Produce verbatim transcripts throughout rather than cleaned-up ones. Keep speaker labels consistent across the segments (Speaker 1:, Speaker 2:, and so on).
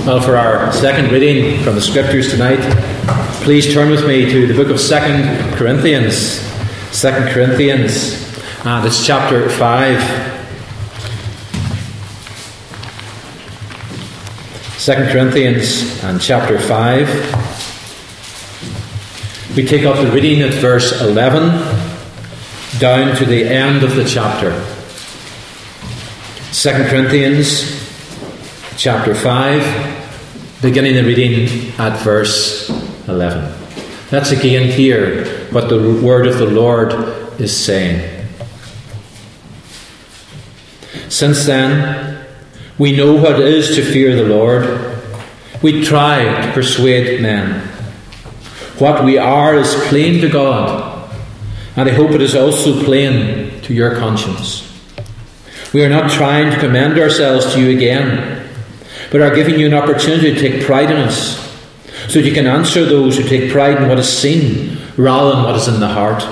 Speaker 1: Well, for our second reading from the Scriptures tonight, please turn with me to the book of Second Corinthians. Second Corinthians, and it's chapter five. Second Corinthians and chapter five. We take up the reading at verse eleven down to the end of the chapter. Second Corinthians chapter five, beginning the reading at verse eleven. Let's again hear what the word of the Lord is saying. Since then, we know what it is to fear the Lord. We try to persuade men. What we are is plain to God, and I hope it is also plain to your conscience. We are not trying to commend ourselves to you again, but are giving you an opportunity to take pride in us, so that you can answer those who take pride in what is seen rather than what is in the heart.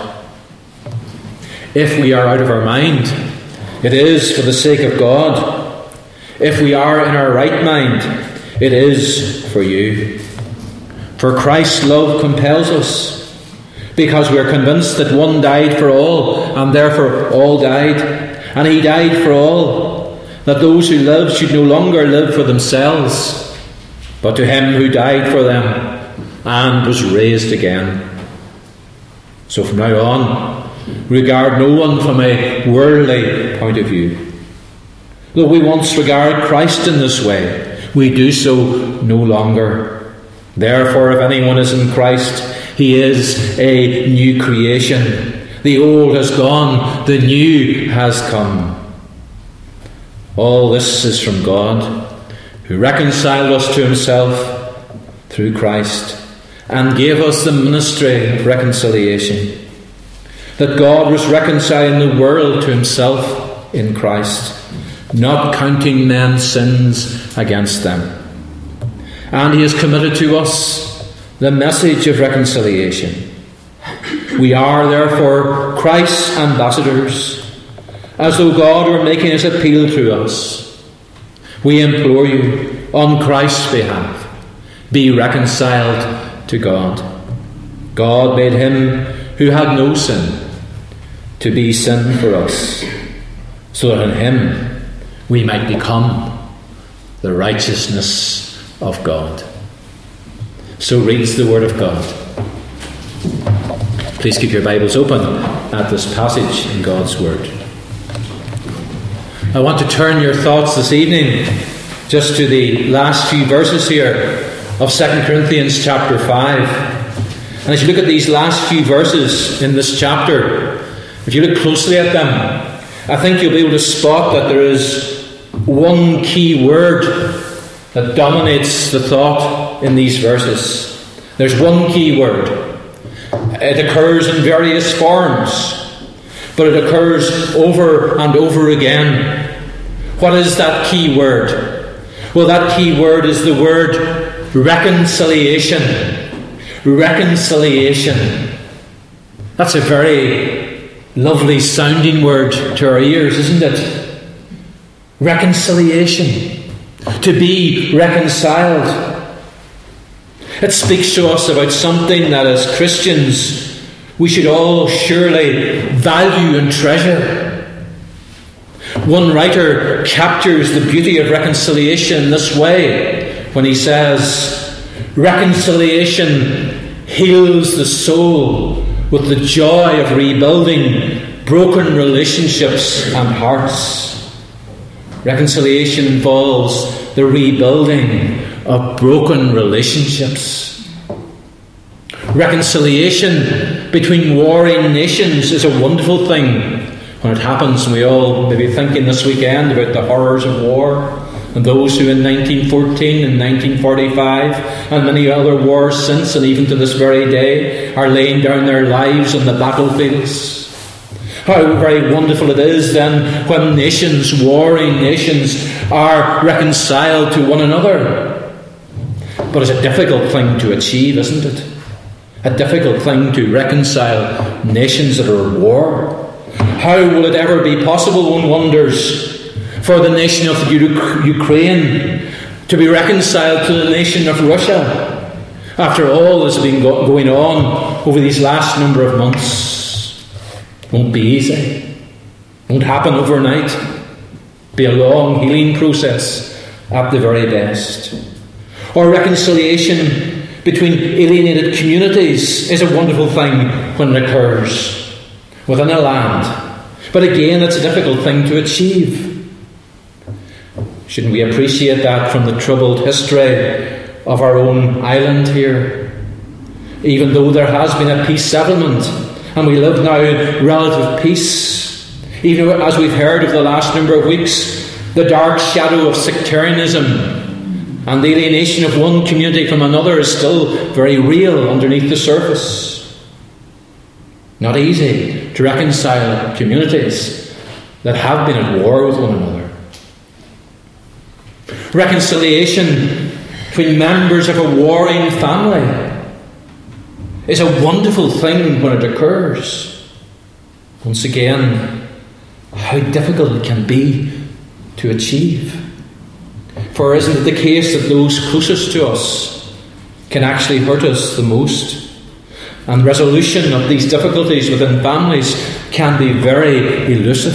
Speaker 1: If we are out of our mind, it is for the sake of God. If we are in our right mind, it is for you. For Christ's love compels us, because we are convinced that one died for all, and therefore all died, and he died for all, that those who live should no longer live for themselves, but to him who died for them and was raised again. So from now on, regard no one from a worldly point of view. Though we once regarded Christ in this way, we do so no longer. Therefore, if anyone is in Christ, he is a new creation. The old has gone, the new has come. All this is from God, who reconciled us to himself through Christ and gave us the ministry of reconciliation. That God was reconciling the world to himself in Christ, not counting men's sins against them. And he has committed to us the message of reconciliation. We are therefore Christ's ambassadors, as though God were making his appeal to us. We implore you, on Christ's behalf, be reconciled to God. God made him who had no sin to be sin for us, so that in him we might become the righteousness of God. So reads the Word of God. Please keep your Bibles open at this passage in God's Word. I want to turn your thoughts this evening just to the last few verses here of Second Corinthians chapter five. And as you look at these last few verses in this chapter, if you look closely at them, I think you'll be able to spot that there is one key word that dominates the thought in these verses. There's one key word. It occurs in various forms, but it occurs over and over again. What is that key word? Well, that key word is the word reconciliation. Reconciliation. That's a very lovely sounding word to our ears, isn't it? Reconciliation. To be reconciled. It speaks to us about something that as Christians we should all surely value and treasure. One writer captures the beauty of reconciliation this way when he says, reconciliation heals the soul with the joy of rebuilding broken relationships and hearts. Reconciliation involves the rebuilding of broken relationships. Reconciliation between warring nations is a wonderful thing when it happens. We all may be thinking this weekend about the horrors of war and those who in nineteen fourteen and nineteen forty-five and many other wars since and even to this very day are laying down their lives on the battlefields. How very wonderful it is then when nations, warring nations, are reconciled to one another. But it's a difficult thing to achieve, isn't it? A difficult thing to reconcile nations that are at war. How will it ever be possible, one wonders, for the nation of Ukraine to be reconciled to the nation of Russia after all that's been go- going on over these last number of months. Won't be easy. Won't happen overnight. Be a long healing process at the very best. Or reconciliation between alienated communities is a wonderful thing when it occurs within a land. But again, it's a difficult thing to achieve. Shouldn't we appreciate that from the troubled history of our own island here? Even though there has been a peace settlement and we live now in relative peace, even as we've heard over the last number of weeks, the dark shadow of sectarianism and the alienation of one community from another is still very real underneath the surface. Not easy to reconcile communities that have been at war with one another. Reconciliation between members of a warring family is a wonderful thing when it occurs. Once again, how difficult it can be to achieve. For isn't it the case that those closest to us can actually hurt us the most? And resolution of these difficulties within families can be very elusive.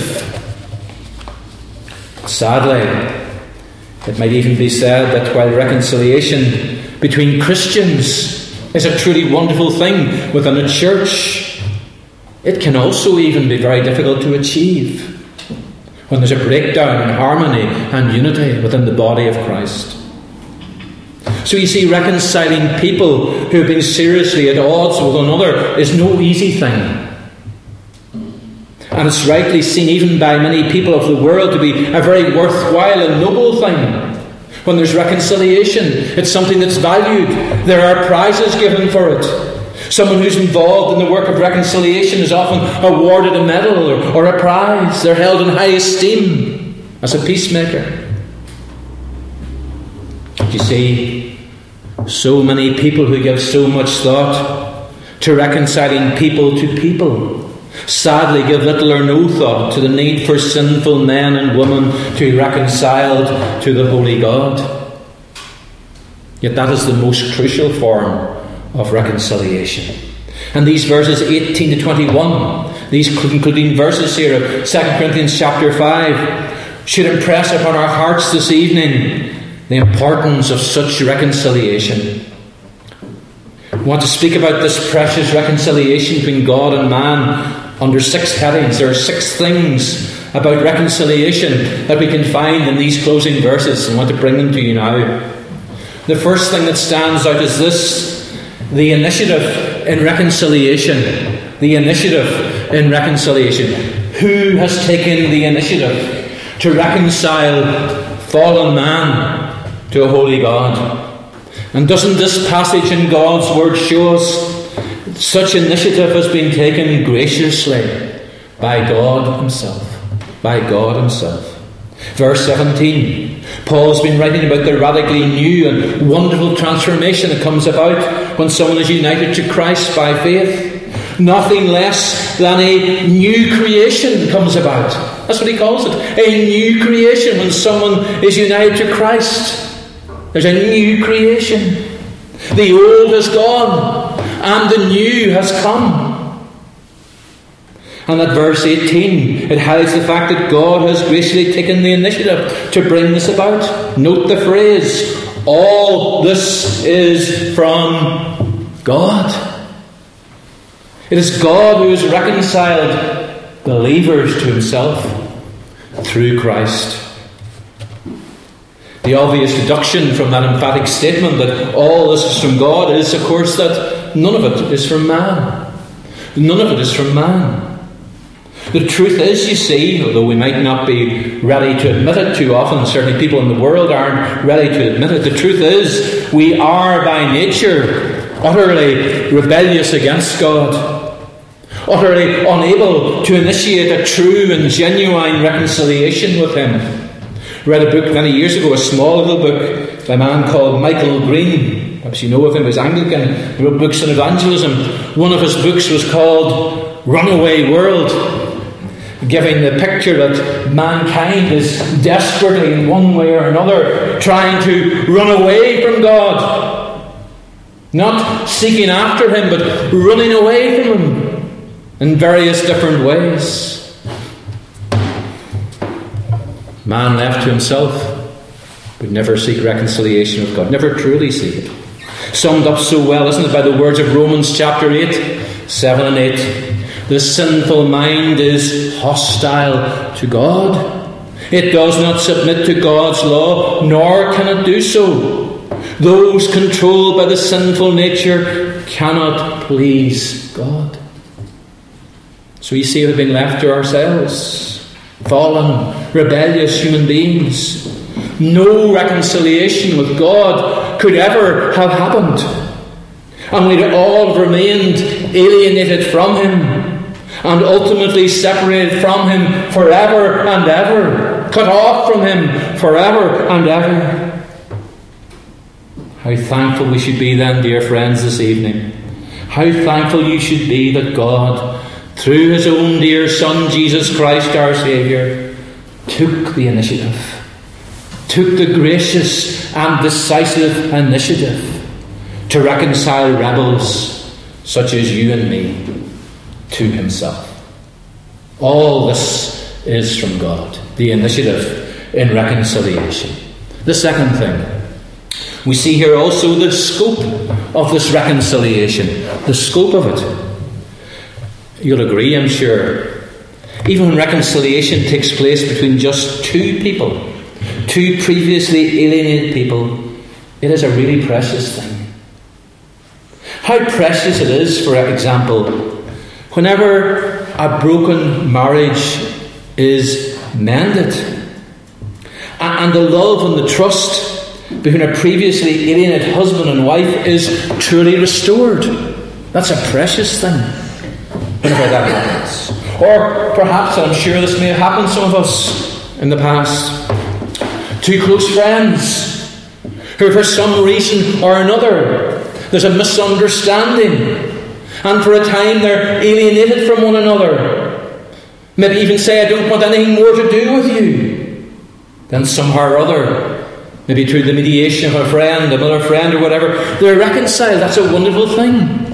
Speaker 1: Sadly, it might even be said that while reconciliation between Christians is a truly wonderful thing within a church, it can also even be very difficult to achieve when there's a breakdown in harmony and unity within the body of Christ. So you see, reconciling people who have been seriously at odds with one another is no easy thing. And it's rightly seen even by many people of the world to be a very worthwhile and noble thing. When there's reconciliation, it's something that's valued. There are prizes given for it. Someone who's involved in the work of reconciliation is often awarded a medal or, or a prize. They're held in high esteem as a peacemaker. You see, so many people who give so much thought to reconciling people to people sadly give little or no thought to the need for sinful men and women to be reconciled to the Holy God. Yet that is the most crucial form of reconciliation. And these verses eighteen to twenty-one, these concluding verses here of Second Corinthians chapter five, should impress upon our hearts this evening the importance of such reconciliation. I want to speak about this precious reconciliation between God and man under six headings. There are six things about reconciliation that we can find in these closing verses. I want to bring them to you now. The first thing that stands out is this: the initiative in reconciliation. The initiative in reconciliation. Who has taken the initiative to reconcile fallen man to a holy God? And doesn't this passage in God's Word show us such initiative has been taken graciously by God Himself? By God Himself. Verse seventeen. Paul's been writing about the radically new and wonderful transformation that comes about when someone is united to Christ by faith. Nothing less than a new creation comes about. That's what he calls it. A new creation when someone is united to Christ. There's a new creation. The old is gone and the new has come. And at verse eighteen, it highlights the fact that God has graciously taken the initiative to bring this about. Note the phrase, all this is from God. It is God who has reconciled believers to Himself through Christ. The obvious deduction from that emphatic statement that all this is from God is, of course, that none of it is from man. None of it is from man. The truth is, you see, although we might not be ready to admit it too often, certainly people in the world aren't ready to admit it, the truth is, we are by nature utterly rebellious against God, utterly unable to initiate a true and genuine reconciliation with Him. I read a book many years ago, a small little book by a man called Michael Green. Perhaps you know of him, he was Anglican. He wrote books on evangelism. One of his books was called Runaway World. giving the picture that mankind is desperately, in one way or another, trying to run away from God. Not seeking after Him, but running away from Him in various different ways. Man left to himself would never seek reconciliation with God, never truly seek it. Summed up so well, isn't it, by the words of Romans chapter eight, seven and eight. The sinful mind is hostile to God. It does not submit to God's law, nor can it do so. Those controlled by the sinful nature cannot please God. So you see, we've been left to ourselves, fallen, rebellious human beings. No reconciliation with God could ever have happened. And we'd all have remained alienated from Him and ultimately separated from Him forever and ever, cut off from Him forever and ever. How thankful we should be then, dear friends, this evening. How thankful you should be that God, through His own dear Son, Jesus Christ our Saviour, took the initiative, took the gracious and decisive initiative to reconcile rebels such as you and me to Himself. All this is from God, the initiative in reconciliation. The second thing, we see here also the scope of this reconciliation, the scope of it. You'll agree, I'm sure, even when reconciliation takes place between just two people, two previously alienated people, it is a really precious thing. How precious it is, for example, whenever a broken marriage is mended and the love and the trust between a previously alienated husband and wife is truly restored. That's a precious thing whenever that happens. Or perhaps, I'm sure this may have happened to some of us in the past, two close friends who for some reason or another there's a misunderstanding, and for a time they're alienated from one another. Maybe even say, I don't want anything more to do with you. Then somehow or other, maybe through the mediation of a friend, another friend or whatever, they're reconciled. That's a wonderful thing.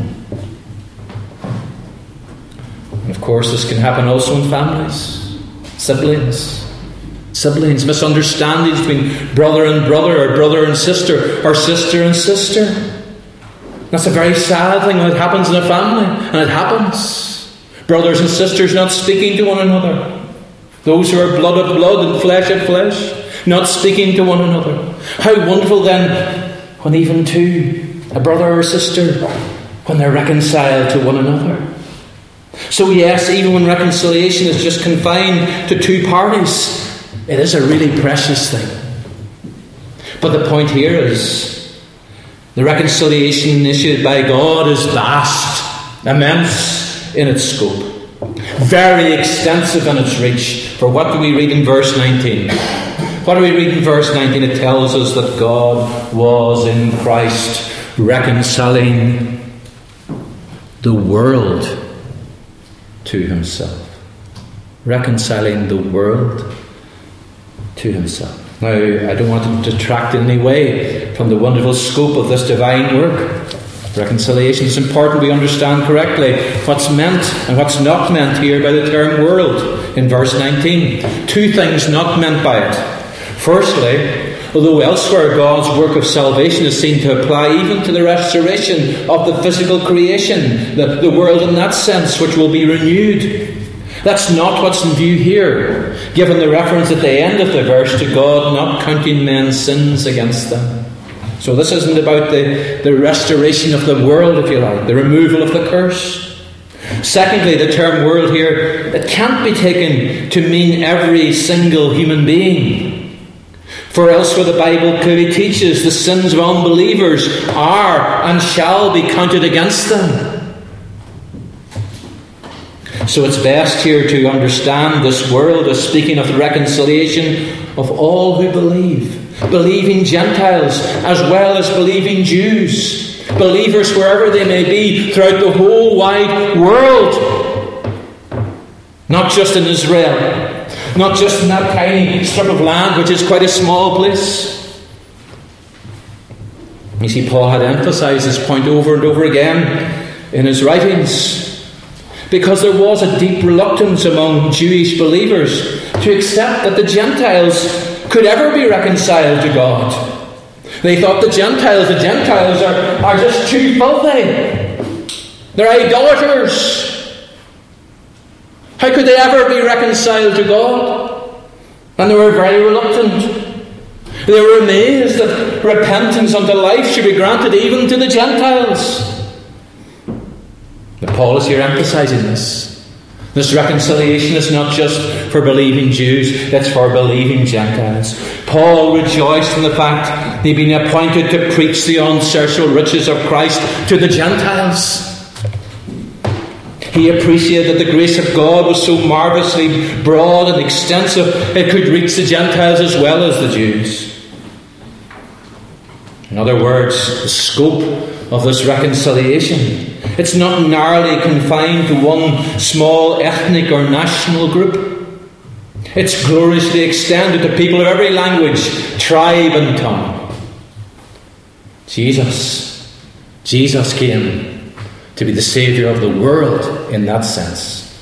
Speaker 1: And of course, this can happen also in families, siblings. Siblings, misunderstandings between brother and brother, or brother and sister, or sister and sister. That's a very sad thing when it happens in a family, and it happens. Brothers and sisters not speaking to one another. Those who are blood of blood and flesh of flesh, not speaking to one another. How wonderful then when even two, a brother or sister, when they're reconciled to one another. So yes, even when reconciliation is just confined to two parties, it is a really precious thing. But the point here is, the reconciliation initiated by God is vast, immense in its scope, very extensive in its reach. For what do we read in verse nineteen? What do we read in verse nineteen? It tells us that God was in Christ reconciling the world to Himself. Reconciling the world to Himself. Now, I don't want to detract in any way from the wonderful scope of this divine work. Reconciliation is important we understand correctly what's meant and what's not meant here by the term world in verse nineteen. Two things not meant by it. Firstly, although elsewhere God's work of salvation is seen to apply even to the restoration of the physical creation, the, the world in that sense, which will be renewed. That's not what's in view here, given the reference at the end of the verse to God not counting men's sins against them. So this isn't about the, the restoration of the world, if you like, the removal of the curse. Secondly, the term world here, it can't be taken to mean every single human being. For elsewhere the Bible clearly teaches the sins of unbelievers are and shall be counted against them. So it's best here to understand this world as speaking of the reconciliation of all who believe. Believing Gentiles as well as believing Jews. Believers wherever they may be throughout the whole wide world. Not just in Israel, not just in that tiny strip of land, which is quite a small place. You see, Paul had emphasized this point over and over again in his writings, because there was a deep reluctance among Jewish believers to accept that the Gentiles could ever be reconciled to God. They thought the Gentiles, the Gentiles are, are just too filthy. They're idolaters. How could they ever be reconciled to God? And they were very reluctant. They were amazed that repentance unto life should be granted even to the Gentiles. But Paul is here emphasizing this. This reconciliation is not just for believing Jews, it's for believing Gentiles. Paul rejoiced in the fact that he'd been appointed to preach the unsearchable riches of Christ to the Gentiles. He appreciated that the grace of God was so marvellously broad and extensive, it could reach the Gentiles as well as the Jews. In other words, the scope of this reconciliation, it's not narrowly confined to one small ethnic or national group. It's gloriously extended to people of every language, tribe and tongue. Jesus, Jesus came to be the Saviour of the world in that sense.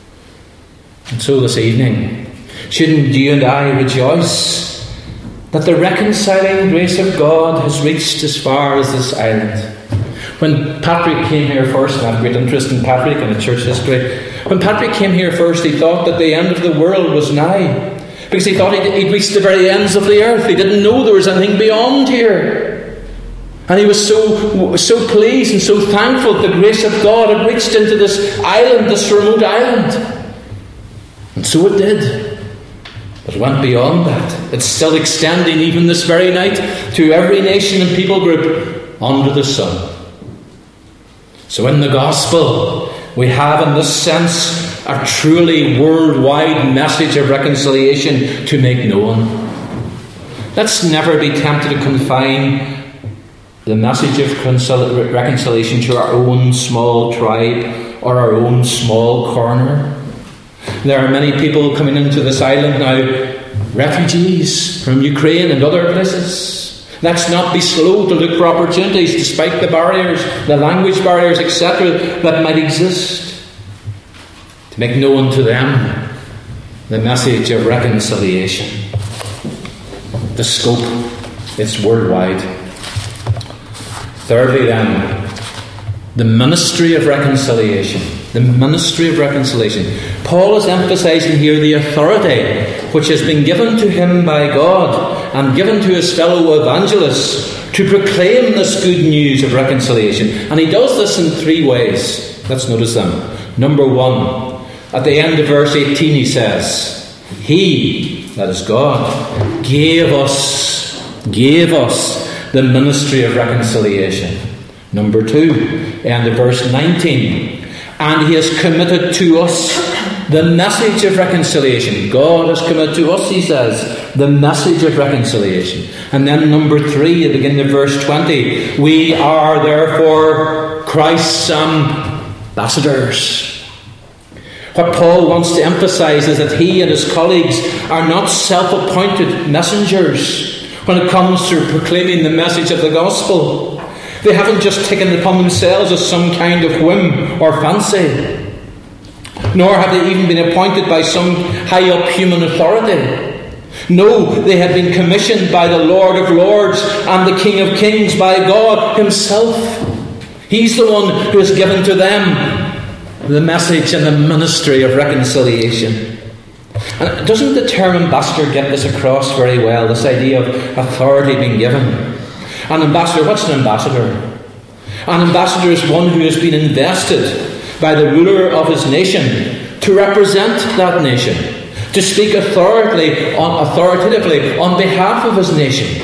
Speaker 1: And so this evening, shouldn't you and I rejoice that the reconciling grace of God has reached as far as this island? When Patrick came here first, and I have great interest in Patrick and in church history, when Patrick came here first, he thought that the end of the world was nigh, because he thought he'd, he'd reached the very ends of the earth. He didn't know there was anything beyond here. And he was so, so pleased and so thankful that the grace of God had reached into this island, this remote island. And so it did. But it went beyond that. It's still extending even this very night to every nation and people group under the sun. So in the gospel, we have in this sense a truly worldwide message of reconciliation to make known. Let's never be tempted to confine the message of reconciliation to our own small tribe or our own small corner. There are many people coming into this island now, refugees from Ukraine and other places. Let's not be slow to look for opportunities despite the barriers, the language barriers, et cetera that might exist, to make known to them the message of reconciliation. The scope, it's worldwide. Thirdly then, the ministry of reconciliation. The ministry of reconciliation. Paul is emphasizing here the authority which has been given to him by God and given to his fellow evangelists to proclaim this good news of reconciliation. And he does this in three ways. Let's notice them. Number one, at the end of verse eighteen he says, He, that is God, gave us, gave us the ministry of reconciliation. Number two, end of verse nineteen, and He has committed to us the message of reconciliation. God has committed to us, he says, the message of reconciliation. And then number three, at the beginning of verse twenty, we are therefore Christ's ambassadors. What Paul wants to emphasize is that he and his colleagues are not self-appointed messengers when it comes to proclaiming the message of the gospel. They haven't just taken it upon themselves as some kind of whim or fancy. Nor have they even been appointed by some high-up human authority. No, they have been commissioned by the Lord of Lords and the King of Kings, by God himself. He's the one who has given to them the message and the ministry of reconciliation. And doesn't the term ambassador get this across very well, this idea of authority being given? An ambassador, what's an ambassador? An ambassador is one who has been invested by the ruler of his nation to represent that nation, to speak authoritatively on, authoritatively on behalf of his nation.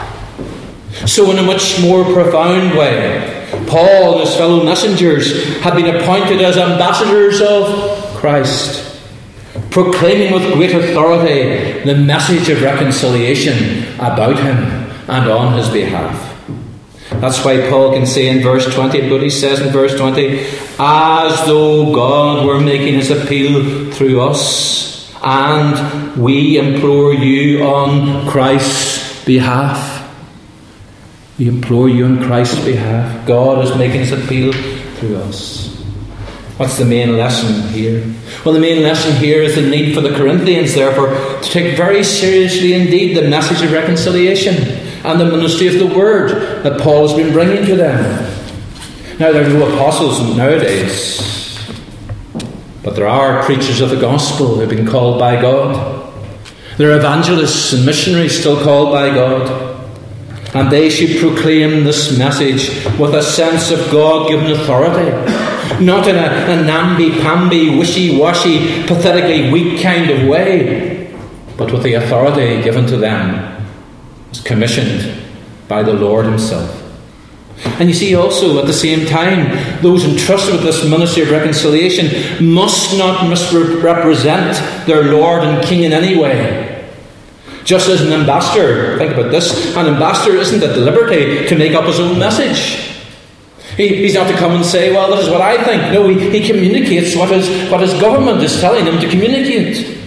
Speaker 1: So in a much more profound way, Paul and his fellow messengers have been appointed as ambassadors of Christ, proclaiming with great authority the message of reconciliation about him and on his behalf. That's why Paul can say in verse twenty, but he says in verse twenty, as though God were making his appeal through us, and we implore you on Christ's behalf. We implore you on Christ's behalf. God is making his appeal through us. What's the main lesson here? Well, the main lesson here is the need for the Corinthians, therefore, to take very seriously indeed the message of reconciliation and the ministry of the Word that Paul has been bringing to them. Now, there are no apostles nowadays, but there are preachers of the gospel who have been called by God. There are evangelists and missionaries still called by God. And they should proclaim this message with a sense of God-given authority, not in a, a namby-pamby, wishy-washy, pathetically weak kind of way, but with the authority given to them as commissioned by the Lord himself. And you see also, at the same time, those entrusted with this ministry of reconciliation must not misrepresent their Lord and King in any way. Just as an ambassador, think about this, an ambassador isn't at liberty to make up his own message. He, he's not to come and say, well, this is what I think. No, he, he communicates what his, what his government is telling him to communicate.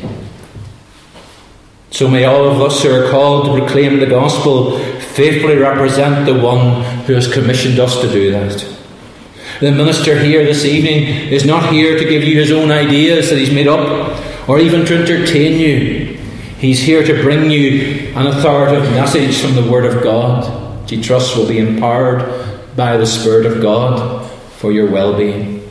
Speaker 1: So may all of us who are called to proclaim the gospel faithfully represent the one who has commissioned us to do that. The minister here this evening is not here to give you his own ideas that he's made up, or even to entertain you. He's here to bring you an authoritative message from the Word of God, which he trusts will be empowered by the Spirit of God for your well-being.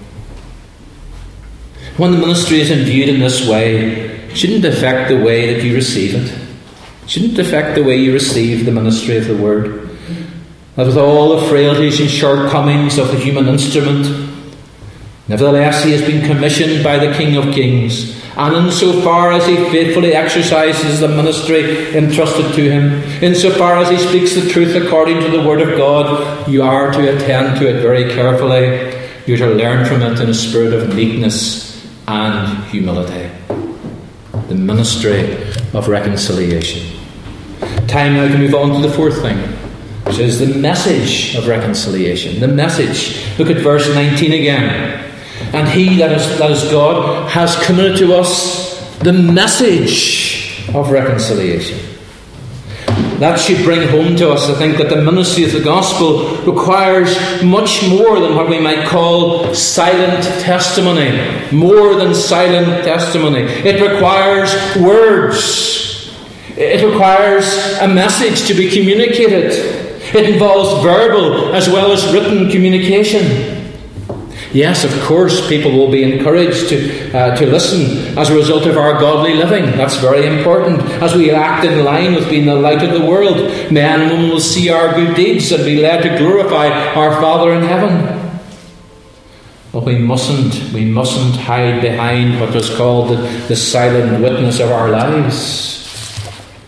Speaker 1: When the ministry is imbued in this way, it shouldn't affect the way that you receive it. It shouldn't affect the way you receive the ministry of the Word. That with all the frailties and shortcomings of the human instrument, nevertheless he has been commissioned by the King of Kings, and insofar as he faithfully exercises the ministry entrusted to him, insofar as he speaks the truth according to the Word of God, you are to attend to it very carefully. You are to learn from it in a spirit of meekness and humility. The ministry of reconciliation. Time now to move on to the fourth thing, which is the message of reconciliation. The message. Look at verse nineteen again. And he, that is, that is God, has committed to us the message of reconciliation. That should bring home to us, I think, that the ministry of the gospel requires much more than what we might call silent testimony. More than silent testimony. It requires words. It requires a message to be communicated. It involves verbal as well as written communication. Yes, of course, people will be encouraged to uh, to listen as a result of our godly living. That's very important. As we act in line with being the light of the world, men and women will see our good deeds and be led to glorify our Father in heaven. But we mustn't, we mustn't hide behind what was called the, the silent witness of our lives.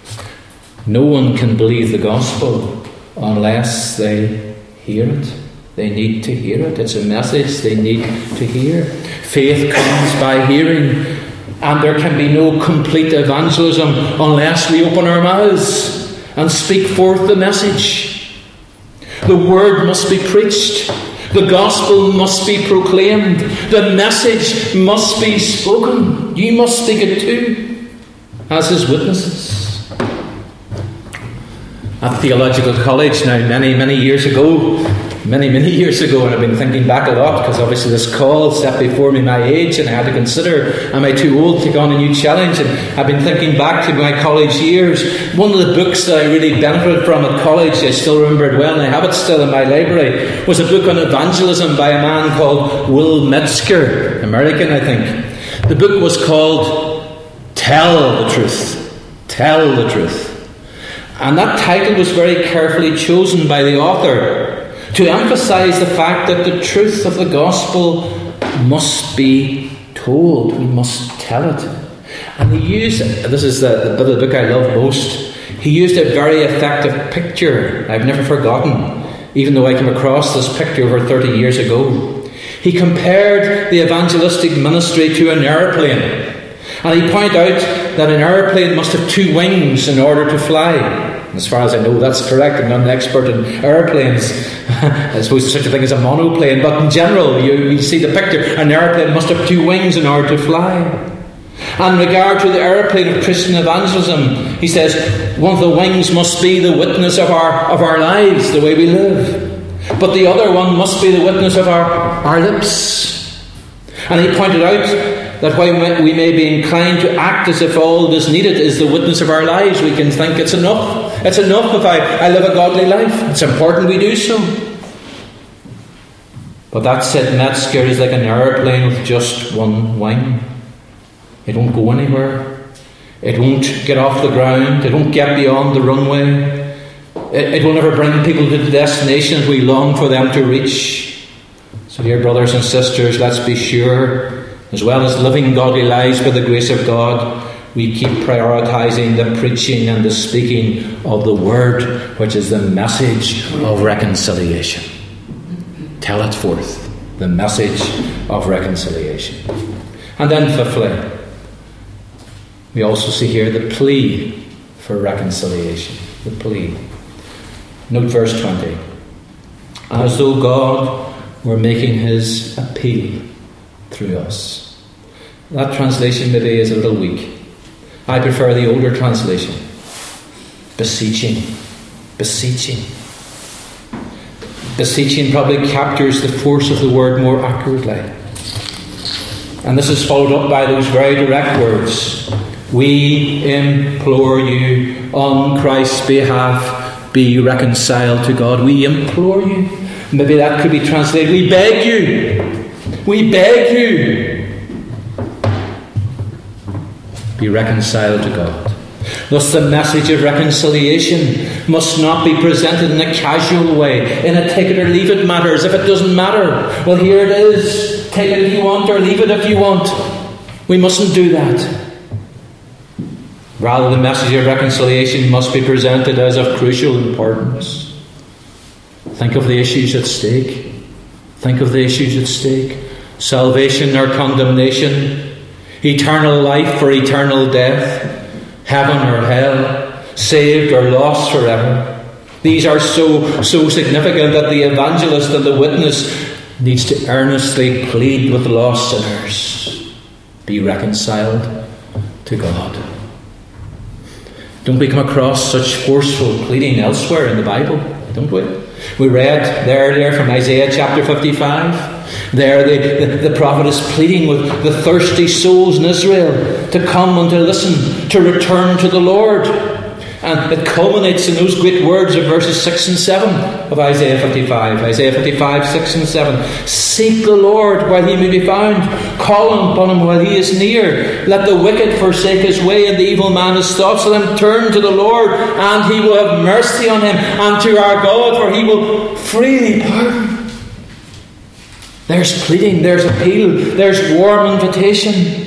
Speaker 1: No one can believe the gospel unless they hear it. They need to hear it. It's a message they need to hear. Faith comes by hearing, and there can be no complete evangelism unless we open our mouths and speak forth the message. The word must be preached. The gospel must be proclaimed. The message must be spoken. You must speak it too, as his witnesses. At theological college now, many, many years ago, Many, many years ago, and I've been thinking back a lot because obviously this call set before me my age, and I had to consider, am I too old to take on a new challenge? And I've been thinking back to my college years. One of the books that I really benefited from at college, I still remember it well, and I have it still in my library, was a book on evangelism by a man called Will Metzger, American, I think. The book was called Tell the Truth. Tell the Truth. And that title was very carefully chosen by the author to emphasize the fact that the truth of the gospel must be told. We must tell it. And he used, this is the, the bit of the book I love most, he used a very effective picture I've never forgotten, even though I came across this picture over thirty years ago. He compared the evangelistic ministry to an airplane. And he pointed out that an airplane must have two wings in order to fly. As far as I know, that's correct. I'm not an expert in airplanes. I suppose there's such a thing as a monoplane. But in general, you, you see the picture. An airplane must have two wings in order to fly. And in regard to the aeroplane of Christian evangelism, he says, one of the wings must be the witness of our, of our lives, the way we live. But the other one must be the witness of our, our lips. And he pointed out that while we may be inclined to act as if all that is needed is the witness of our lives, we can think it's enough. It's enough if I, I live a godly life. It's important we do so. But that said, Metzger is like an aeroplane with just one wing. It won't go anywhere. It won't get off the ground. It won't get beyond the runway. It, it will never bring people to the destinations we long for them to reach. So dear brothers and sisters, let's be sure, as well as living godly lives by the grace of God, we keep prioritising the preaching and the speaking of the Word, which is the message of reconciliation. Tell it forth, the message of reconciliation. And then fifthly, we also see here the plea for reconciliation. The plea. Note verse twenty. As though God were making his appeal through us. That translation maybe is a little weak. I prefer the older translation. Beseeching. Beseeching. Beseeching probably captures the force of the word more accurately. And this is followed up by those very direct words. We implore you on Christ's behalf, be reconciled to God. We implore you. Maybe that could be translated, we beg you. We beg you. Be reconciled to God. Thus the message of reconciliation must not be presented in a casual way, in a take it or leave it matter, as if it doesn't matter. Well, here it is. Take it if you want or leave it if you want. We mustn't do that. Rather, the message of reconciliation must be presented as of crucial importance. Think of the issues at stake. Think of the issues at stake. Salvation or condemnation. Eternal life or eternal death. Heaven or hell. Saved or lost forever. These are so, so significant that the evangelist and the witness needs to earnestly plead with lost sinners. Be reconciled to God. Don't we come across such forceful pleading elsewhere in the Bible? Don't we? We read there, there from Isaiah chapter fifty-five. There the, the, the prophet is pleading with the thirsty souls in Israel to come and to listen, to return to the Lord. And it culminates in those great words of verses six and seven of Isaiah fifty-five. Isaiah fifty-five, six and seven. Seek the Lord while he may be found. Call upon him while he is near. Let the wicked forsake his way and the evil man his thoughts. Let him turn to the Lord and he will have mercy on him, and to our God, for he will freely pardon. There's pleading, there's appeal, there's warm invitation.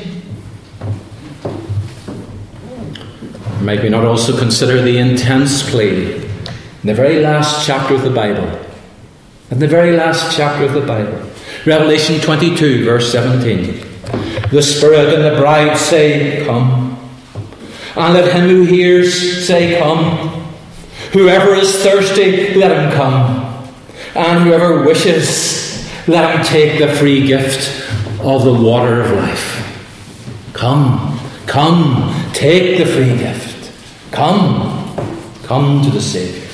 Speaker 1: Might we not also consider the intense plea in the very last chapter of the Bible? In the very last chapter of the Bible. Revelation twenty-two, verse seventeen. The Spirit and the bride say, come. And let him who hears say, come. Whoever is thirsty, let him come. And whoever wishes, let him take the free gift of the water of life. Come, come, take the free gift. Come, come to the Saviour.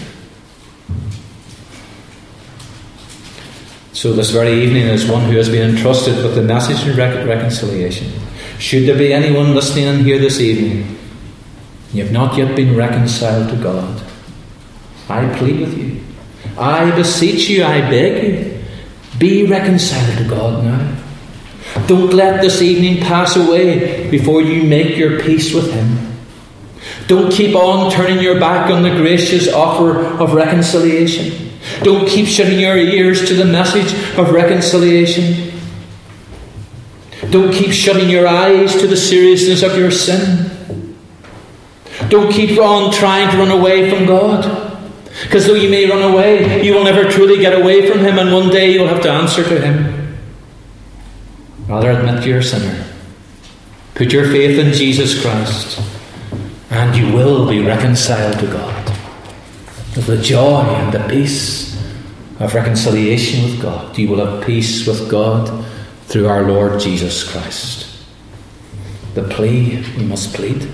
Speaker 1: So this very evening, as one who has been entrusted with the message of rec- reconciliation, should there be anyone listening in here this evening, you have not yet been reconciled to God, I plead with you, I beseech you, I beg you, be reconciled to God now. Don't let this evening pass away before you make your peace with Him. Don't keep on turning your back on the gracious offer of reconciliation. Don't keep shutting your ears to the message of reconciliation. Don't keep shutting your eyes to the seriousness of your sin. Don't keep on trying to run away from God. Because though you may run away, you will never truly get away from Him, and one day you'll have to answer to Him. Rather, admit you're a sinner. Put your faith in Jesus Christ, and you will be reconciled to God. With the joy and the peace of reconciliation with God, you will have peace with God through our Lord Jesus Christ. the plea, we must plead.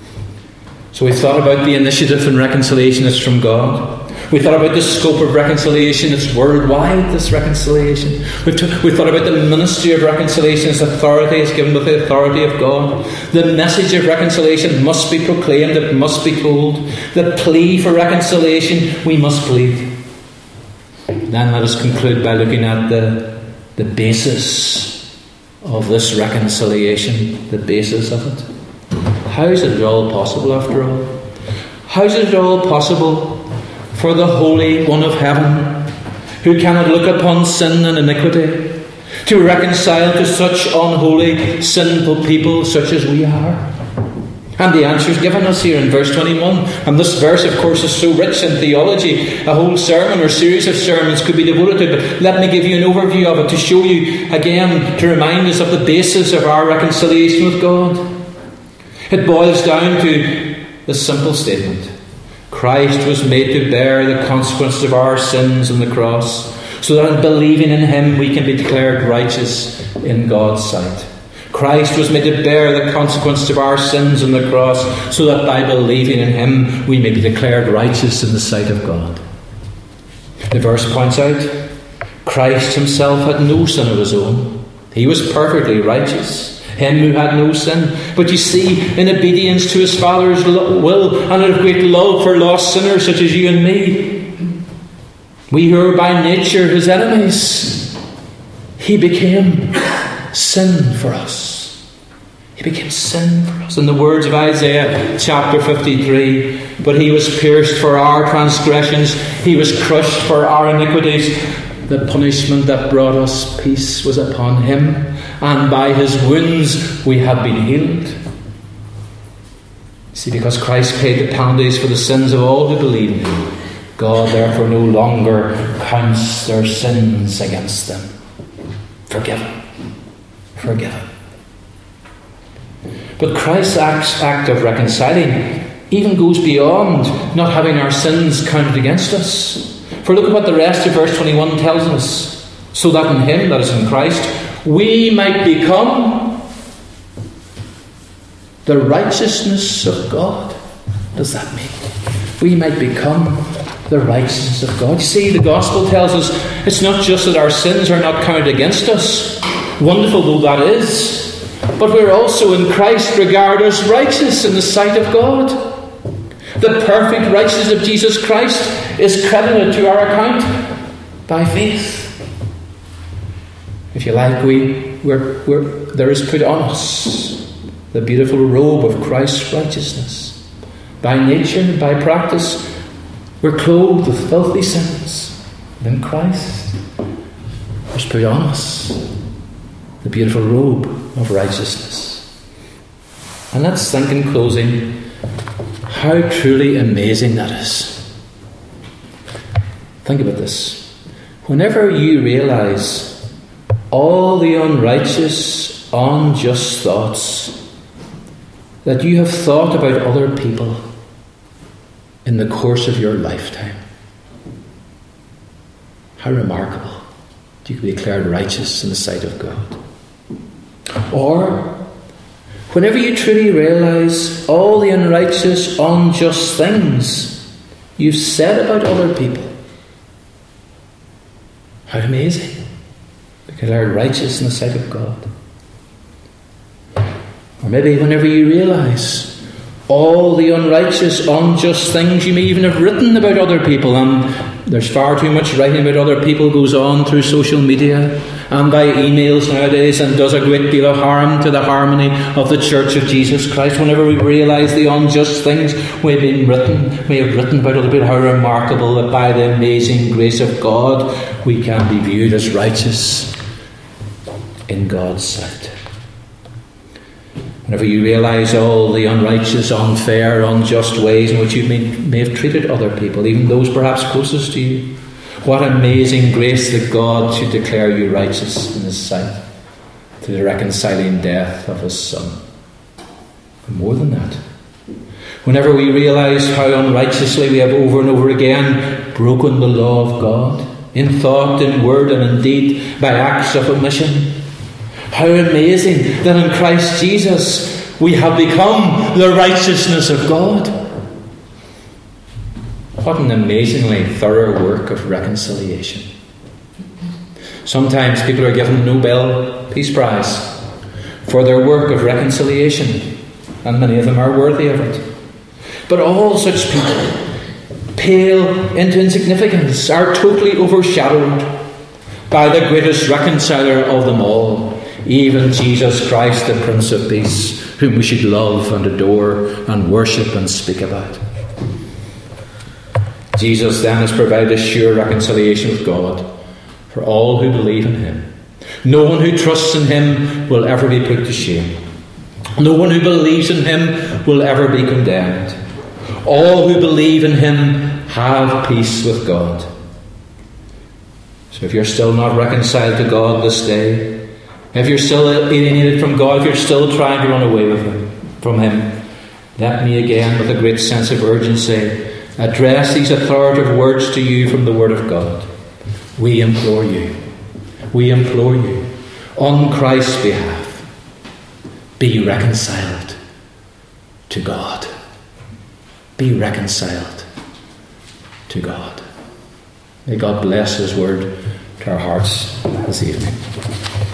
Speaker 1: So we thought about the initiative in reconciliation is from God. We thought about the scope of reconciliation. It's worldwide, this reconciliation. We've t- we thought about the ministry of reconciliation. Its authority is given with the authority of God. The message of reconciliation must be proclaimed. It must be told. The plea for reconciliation, we must plead. Then let us conclude by looking at the, the basis of this reconciliation. The basis of it. How is it all possible after all? How is it all possible for the Holy One of Heaven, who cannot look upon sin and iniquity, to reconcile to such unholy, sinful people such as we are? And the answer is given us here in verse twenty-one. And this verse, of course, is so rich in theology. A whole sermon or series of sermons could be devoted to it. But let me give you an overview of it to show you, again, to remind us of the basis of our reconciliation with God. It boils down to the simple statement: Christ was made to bear the consequences of our sins on the cross, so that in believing in Him we can be declared righteous in God's sight. Christ was made to bear the consequences of our sins on the cross, so that by believing in Him we may be declared righteous in the sight of God. The verse points out, Christ Himself had no sin of His own. He was perfectly righteous. Him who had no sin. But you see, in obedience to His Father's will and out of great love for lost sinners such as you and me, we who are by nature His enemies, He became sin for us. He became sin for us. In the words of Isaiah chapter fifty-three, but He was pierced for our transgressions, He was crushed for our iniquities. The punishment that brought us peace was upon Him, and by His wounds we have been healed. See, because Christ paid the penalties for the sins of all who believe in Him, God therefore no longer counts their sins against them. Forgiven. Forgiven. But Christ's act, act of reconciling even goes beyond not having our sins counted against us. For look at what the rest of verse twenty-one tells us. So that in Him, that is in Christ, we might become the righteousness of God. What does that mean? We might become the righteousness of God. You see, the gospel tells us it's not just that our sins are not counted against us, wonderful though that is, but we're also in Christ regarded as righteous in the sight of God. The perfect righteousness of Jesus Christ is credited to our account by faith. If you like, we we're, we're, there is put on us the beautiful robe of Christ's righteousness. By nature and by practice, we're clothed with filthy sins. And in Christ, there's put on us the beautiful robe of righteousness. And let's think in closing how truly amazing that is. Think about this. Whenever you realize all the unrighteous, unjust thoughts that you have thought about other people in the course of your lifetime, how remarkable you can be declared righteous in the sight of God. Or whenever you truly realize all the unrighteous, unjust things you've said about other people, how amazing. Declared righteous in the sight of God. Or maybe whenever you realise all the unrighteous, unjust things you may even have written about other people, and there's far too much writing about other people goes on through social media and by emails nowadays, and does a great deal of harm to the harmony of the Church of Jesus Christ. Whenever we realise the unjust things we have been written, may have written about other people, how remarkable that by the amazing grace of God we can be viewed as righteous in God's sight. Whenever you realise all the unrighteous, unfair, unjust ways in which you may, may have treated other people, even those perhaps closest to you, what amazing grace that God should declare you righteous in His sight through the reconciling death of His Son. And more than that, whenever we realise how unrighteously we have over and over again broken the law of God, in thought, in word and in deed, by acts of omission, how amazing that in Christ Jesus We have become the righteousness of God. What an amazingly thorough work of reconciliation. Sometimes people are given the Nobel Peace Prize for their work of reconciliation, and many of them are worthy of it. But all such people pale into insignificance, are totally overshadowed by the greatest reconciler of them all, even Jesus Christ, the Prince of Peace, whom we should love and adore and worship and speak about. Jesus then has provided a sure reconciliation with God for all who believe in him. No one who trusts in him will ever be put to shame. No one who believes in him will ever be condemned. All who believe in him have peace with God. So if you're still not reconciled to God this day, if you're still alienated from God, if you're still trying to run away with him, from him, let me again, with a great sense of urgency, address these authoritative words to you from the Word of God. We implore you, we implore you, on Christ's behalf, be reconciled to God. Be reconciled to God. May God bless his word to our hearts this evening.